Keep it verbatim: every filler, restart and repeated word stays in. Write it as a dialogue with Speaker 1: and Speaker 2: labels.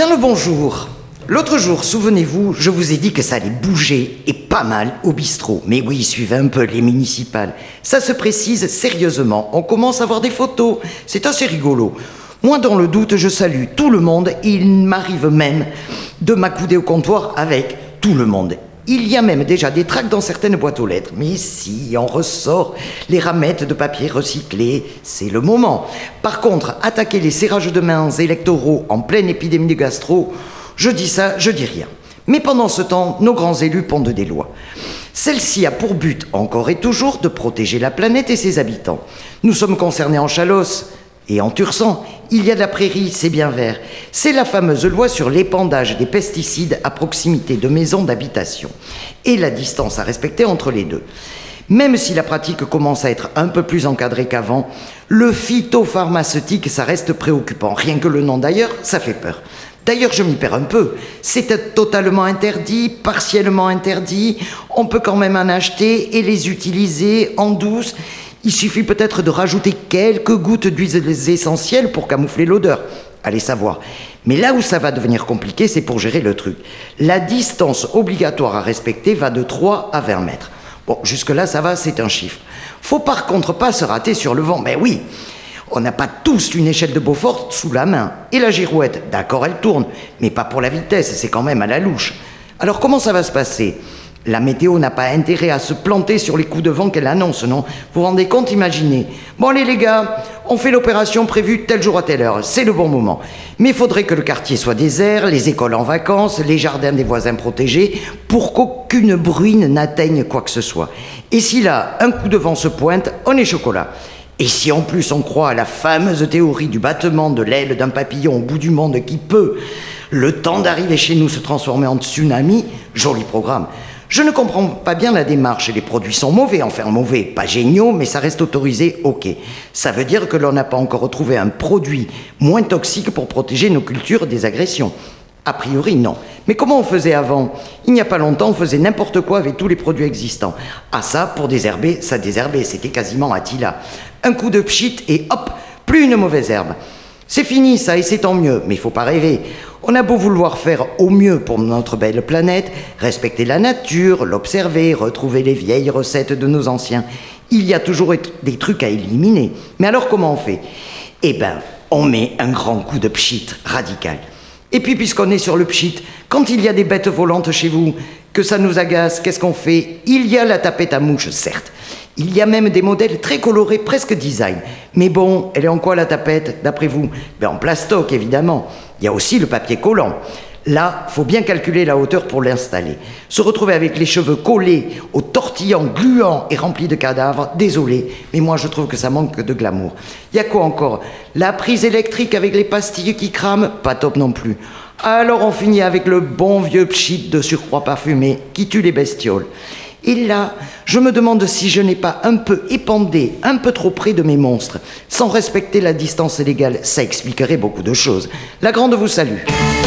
Speaker 1: Bien le bonjour. L'autre jour, souvenez-vous, je vous ai dit que ça allait bouger, et pas mal, au bistrot. Mais oui, suivez un peu les municipales. Ça se précise sérieusement. On commence à voir des photos. C'est assez rigolo. Moi, dans le doute, je salue tout le monde. Et il m'arrive même de m'accouder au comptoir avec tout le monde. Il y a même déjà des tracts dans certaines boîtes aux lettres. Mais si, on ressort les ramettes de papier recyclé, c'est le moment. Par contre, attaquer les serrages de mains électoraux en pleine épidémie de gastro, je dis ça, je dis rien. Mais pendant ce temps, nos grands élus pondent des lois. Celle-ci a pour but, encore et toujours, de protéger la planète et ses habitants. Nous sommes concernés en Chalosse et en Tursan. Il y a de la prairie, c'est bien vert. C'est la fameuse loi sur l'épandage des pesticides à proximité de maisons d'habitation et la distance à respecter entre les deux. Même si la pratique commence à être un peu plus encadrée qu'avant, le phytopharmaceutique, ça reste préoccupant. Rien que le nom d'ailleurs, ça fait peur. D'ailleurs, je m'y perds un peu. C'est totalement interdit, partiellement interdit. On peut quand même en acheter et les utiliser en douce. Il suffit peut-être de rajouter quelques gouttes d'huiles essentielles pour camoufler l'odeur. Allez savoir. Mais là où ça va devenir compliqué, c'est pour gérer le truc. La distance obligatoire à respecter va de trois à vingt mètres. Bon, jusque-là, ça va, c'est un chiffre. Faut par contre pas se rater sur le vent. Mais oui, on n'a pas tous une échelle de Beaufort sous la main. Et la girouette, d'accord, elle tourne, mais pas pour la vitesse, c'est quand même à la louche. Alors comment ça va se passer ? La météo n'a pas intérêt à se planter sur les coups de vent qu'elle annonce, non ? Vous vous rendez compte, imaginez. Bon allez les gars, on fait l'opération prévue tel jour à telle heure, c'est le bon moment. Mais il faudrait que le quartier soit désert, les écoles en vacances, les jardins des voisins protégés, pour qu'aucune bruine n'atteigne quoi que ce soit. Et si là, un coup de vent se pointe, on est chocolat. Et si en plus on croit à la fameuse théorie du battement de l'aile d'un papillon au bout du monde qui peut, le temps d'arriver chez nous, se transformer en tsunami, joli programme. Je ne comprends pas bien la démarche. Les produits sont mauvais, enfin mauvais, pas géniaux, mais ça reste autorisé, ok. Ça veut dire que l'on n'a pas encore retrouvé un produit moins toxique pour protéger nos cultures des agressions. A priori, non. Mais comment on faisait avant ? Il n'y a pas longtemps, on faisait n'importe quoi avec tous les produits existants. Ah ça, pour désherber, ça désherbait, c'était quasiment Attila. Un coup de pchit et hop, plus une mauvaise herbe. C'est fini ça, et c'est tant mieux, mais il faut pas rêver. On a beau vouloir faire au mieux pour notre belle planète, respecter la nature, l'observer, retrouver les vieilles recettes de nos anciens. Il y a toujours des trucs à éliminer. Mais alors comment on fait ? Eh ben, on met un grand coup de pchit radical. Et puis, puisqu'on est sur le pchit, quand il y a des bêtes volantes chez vous, que ça nous agace, qu'est-ce qu'on fait ? Il y a la tapette à mouche, certes. Il y a même des modèles très colorés, presque design. Mais bon, elle est en quoi la tapette, d'après vous ? Ben en plastoc, évidemment. Il y a aussi le papier collant. Là, faut bien calculer la hauteur pour l'installer. Se retrouver avec les cheveux collés, aux tortillants, gluants et remplis de cadavres, désolé, mais moi je trouve que ça manque de glamour. Il y a quoi encore ? La prise électrique avec les pastilles qui crament, pas top non plus. Alors on finit avec le bon vieux pchit de surcroît parfumé qui tue les bestioles. Et là, je me demande si je n'ai pas un peu épandé, un peu trop près de mes monstres. Sans respecter la distance légale, ça expliquerait beaucoup de choses. La grande vous salue.